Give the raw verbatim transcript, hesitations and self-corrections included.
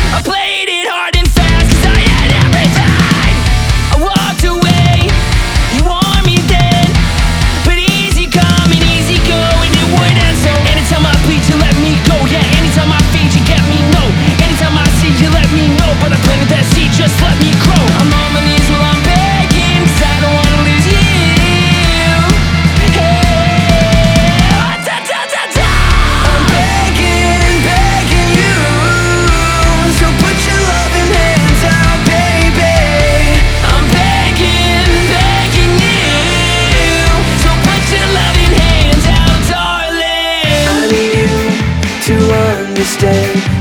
I played it hard and fast 'cause I had everything. I walked away, you want me dead, but easy come and easy go, and it wouldn't. So anytime I bleed, you let me go. Yeah, anytime I feed, you get me. No, anytime I see, you let me know. But I planted that seed, just let me grow. I'm on my knees while I'm begging 'cause I don't wanna lose you. Understand